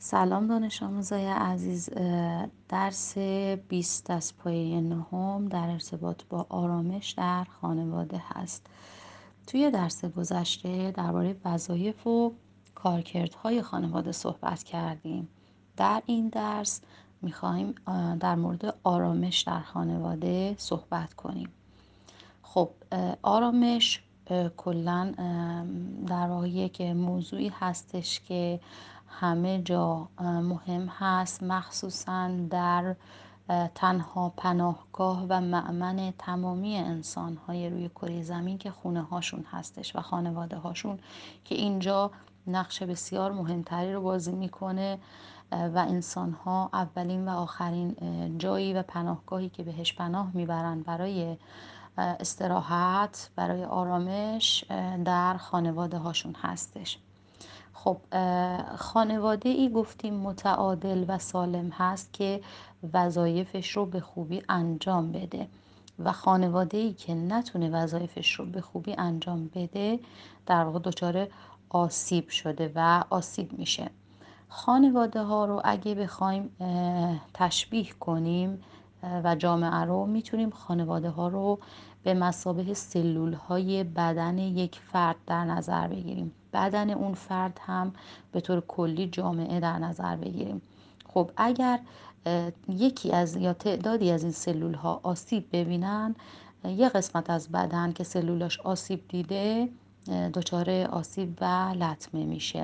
سلام دانش آموزای عزیز. درس 20 از پایه نهم در ارتباط با آرامش در خانواده هست. توی درس گذشته درباره وظایف و کارکردهای خانواده صحبت کردیم. در این درس میخوایم در مورد آرامش در خانواده صحبت کنیم. خب آرامش کلا در واقع یک موضوعی هستش که همه جا مهم هست، مخصوصا در تنها پناهگاه و مأمن تمامی انسان‌های روی کره زمین که خونه هاشون هستش و خانواده هاشون، که اینجا نقش بسیار مهمتری رو بازی میکنه و انسان‌ها اولین و آخرین جایی و پناهگاهی که بهش پناه میبرن برای استراحت، برای آرامش، در خانواده هاشون هستش. خب خانواده ای گفتیم متعادل و سالم هست که وظایفش رو به خوبی انجام بده و خانواده ای که نتونه وظایفش رو به خوبی انجام بده در واقع دچار آسیب شده و آسیب میشه. خانواده ها رو اگه بخوایم تشبیه کنیم و جامعه رو، میتونیم خانواده ها رو به مثابه سلول های بدن یک فرد در نظر بگیریم. بدن اون فرد هم به طور کلی جامعه در نظر بگیریم. خب اگر یکی از یا تعدادی از این سلول ها آسیب ببینن، یه قسمت از بدن که سلولاش آسیب دیده دچار آسیب و لطمه میشه.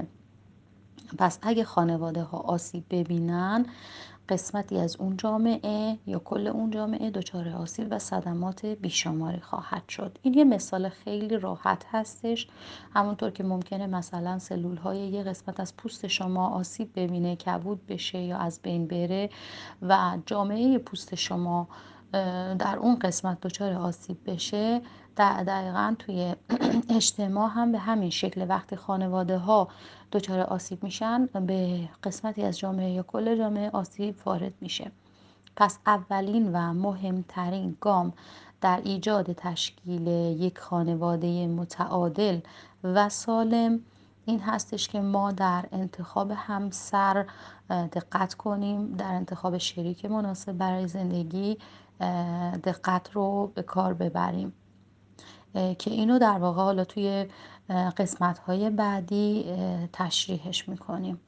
پس اگه خانواده ها آسیب ببینن، قسمتی از اون جامعه یا کل اون جامعه دچار آسیب و صدمات بیشماری خواهد شد. این یه مثال خیلی راحت هستش. همونطور که ممکنه مثلا سلول های یه قسمت از پوست شما آسیب ببینه، کبود بشه یا از بین بره و جامعه پوست شما در اون قسمت دچار آسیب بشه، دقیقا توی اجتماع هم به همین شکل. وقتی خانواده ها دچار آسیب میشن، به قسمتی از جامعه یا کل جامعه آسیب وارد میشه. پس اولین و مهمترین گام در ایجاد تشکیل یک خانواده متعادل و سالم این هستش که ما در انتخاب همسر دقت کنیم، در انتخاب شریک مناسب برای زندگی دقت رو به کار ببریم، که اینو در واقع حالا توی قسمت‌های بعدی تشریحش میکنیم.